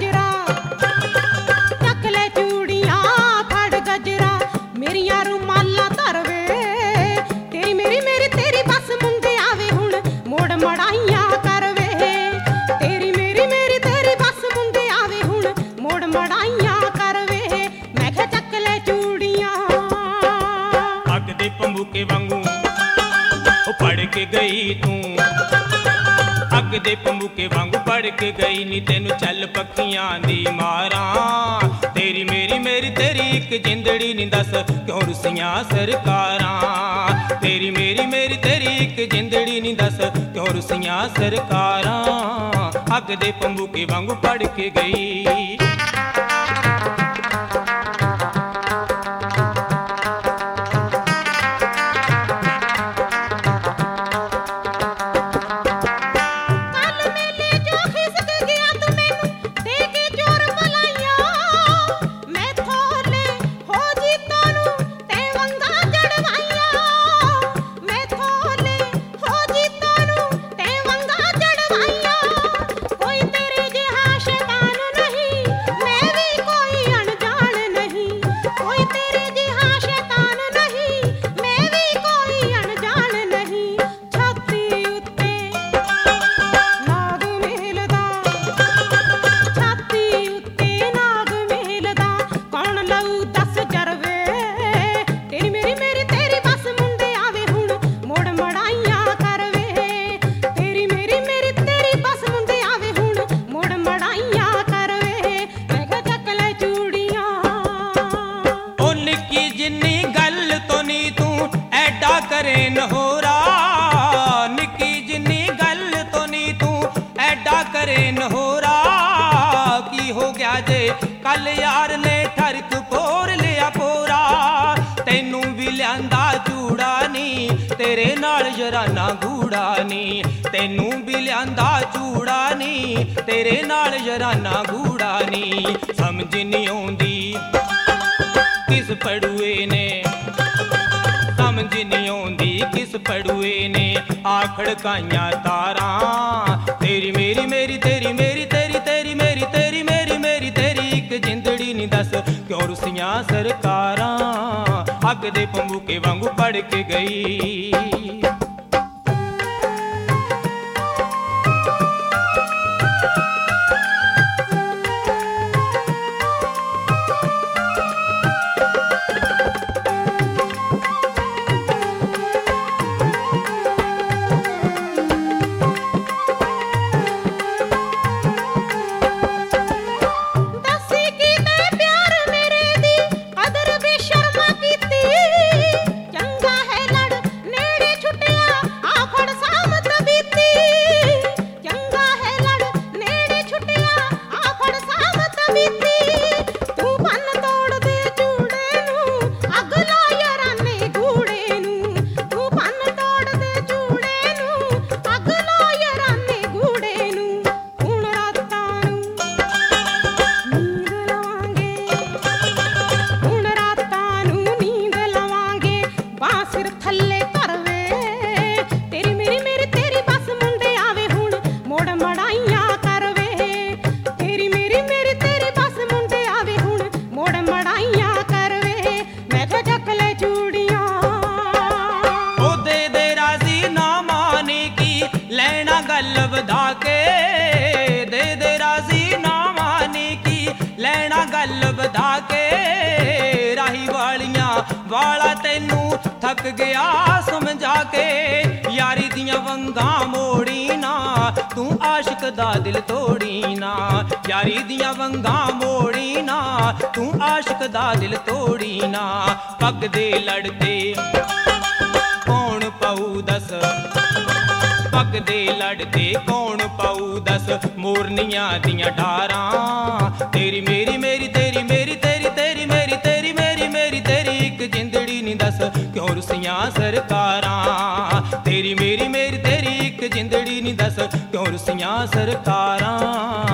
गजरा चक ले चूड़ियां फड़ गजरा मेरिया रुमाला धरवे तेरी मेरी मेरी तेरी बस मुंडे आवे हुण मोड़ मड़ाइया करवे तेरी मेरी मेरी तेरी बस मुंडे आवे हुण मोड़ मड़ाइया करवे मैं कहा चक ले चूड़ियां अग दे पंबूके वांगू पढ़ के गई तू अग दे पंबूके वांगू पढ़ के गई नी तेनू चल पखियां दी मारा तेरी मेरी मेरी तेरी एक जिंदड़ी नी दस क्यों रुसियां सरकारां तेरी मेरी तेरी एक जिंदड़ी नी दस क्यों रुसियां सरकारां अग दे पंबूके वांगू पढ़ के गई करे नहोरा निक्की जिन्नी गल तो नी तू ऐडा करे नहोरा की हो गया जे कल यार ने ठरक पोर लिया पोरा तैनू भी लियांदा चूड़ा नी तेरे नाल जराना गूड़ा नी तैनू भी लियांदा चूड़ा नी तेरे नाल जराना गूड़ा नी समझ नहीं आउंदी किस पड़ुए ने समझ नहीं आउंदी किस पड़ुए ने आखड़ काइयां तारां तेरी मेरी मेरी तेरी मेरी तेरी तेरी मेरी तेरी मेरी मेरी तेरी एक जिंदड़ी नी दस क्यों रुसियां सरकारां अग दे पंबूके वांगू पड़ के गई वाला तेनू थक गया समझा के यारी दियां वंगां मोड़ी ना तू आशिक दा दिल तोड़ी ना यारी दियां वंगां मोड़ी ना तू आशिक दा दिल तोड़ी ना पग दे लड़ते कौन पाऊ दस पग दे लड़ते कौन पाऊ दस मोरनियां दियां डारां तेरी मेरी मेरी तेरी मेरी तेरी तेरी मेरी तेरी मेरी मेरी तेरी एक जिंदड़ी नी दस क्यों रुसियां सरकारां तेरी मेरी मेरी तेरी एक जिंदड़ी नी दस क्यों रुसियां सरकारां